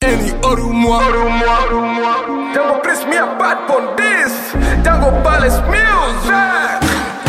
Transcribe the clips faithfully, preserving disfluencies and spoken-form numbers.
Any Orumwa. Django Chris me a bad pon this. Django Palace music.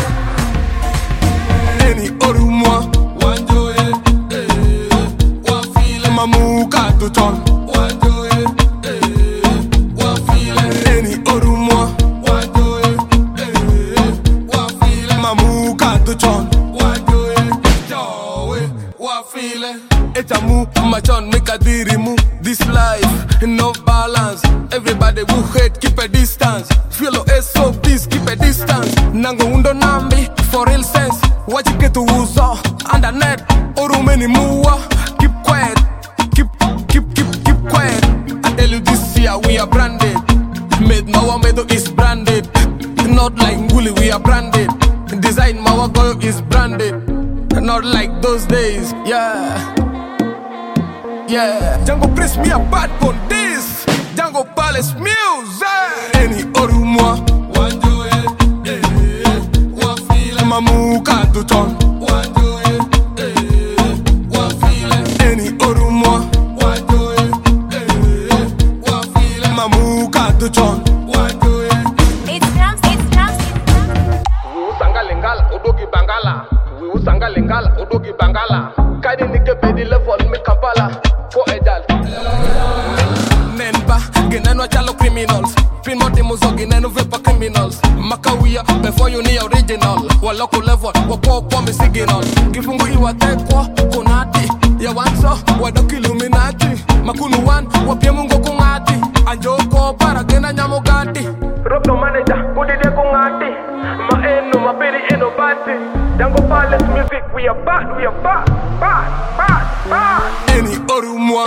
Any Orumwa. Wanjo eh, eh, wa feel it. Mamuka to ton. Wanjo eh, eh, wa feel it. Any Orumwa. Wanjo eh, eh, wa feel it. Mamuka to ton. Wanjo eh, yo eh, wa feel it. Etamu, machon, make a dirimu. This life, no balance. Everybody who hate, keep a distance. Feel S O Ps, keep a distance. Nango undo nambi, for real sense. What you get to uso, undernet. Orumeni muwa, keep quiet. Keep, keep, keep, keep quiet. I tell you this year, we are branded. Made Mawamedo is branded. Not like Nguli, we are branded. Design Mawagoyo is branded. Not like those days, yeah. Yeah, Django Chris me a bad pon this. Django Palace music. Any Orumwa. Wanjo eh, eh, wa feel it. Mamuka to ton. Wanjo eh, eh, wa feel it. Any Orumwa. Wanjo eh, eh, wa feel it. Mamuka to ton. Wanjo eh. It's drums, it's drums, it's drums. We usanga lingala, odogi bangala. We usanga lingala, odogi bangala. Kaidi nike pedi level me Kampala. For Edal. Nenba, geneno chalo criminals. Pin moti muzogi neno vepa criminals. Makawia, before you need original. Waloko level, wako kwa mi signal. Kifungu iwa tekwa, kunati. Ya wanso, wadoki illuminati. Makunu wan, wapie mungo kungati. Anjoko para gena nyamogati. Rock no manager, put it there kungati. Ma eno, ma peri eno bati. Django Palace music, we are bad, we are bad, bad, bad, bad. Any Orumwa.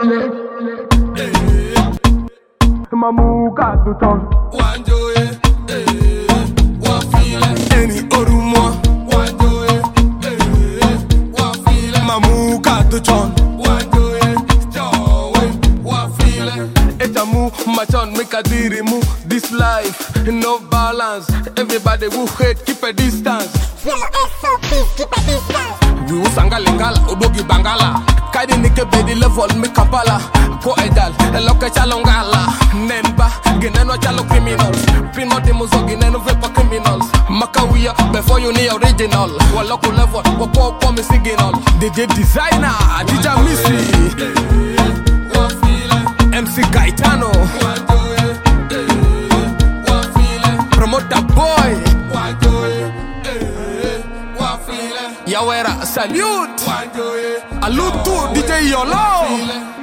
Mamuka to ton. Wanjo eh, eh, wa feel it. Any Orumwa. Wanjo eh, eh, wa feel it. Mamuka to ton. Wanjo eh, yo eh, wa feel it. Etamu, machon, make a dirimu. This life, no balance. Everybody who hate, keep a distance. Feel S O Ps, keep a distance. We usanga lingala, odogi bangala. Kaidi nike bedi level, me Kampala. Ko Edal, eloke chalongala. Nenba, geneno chalo criminals. Pin moti muzogi neno vepa criminals. Makawia, before you need original. Waloko level, wako kwa mi signal. D J designer, D J Missy. Wa feel it. M C Gaetano. Wanjo eh, eh, wa feel it. Promoter boy. Wanjo eh, eh, wa feel it. Yawera, salute. Wanjo eh, Alutu, D J Yolo. feel it.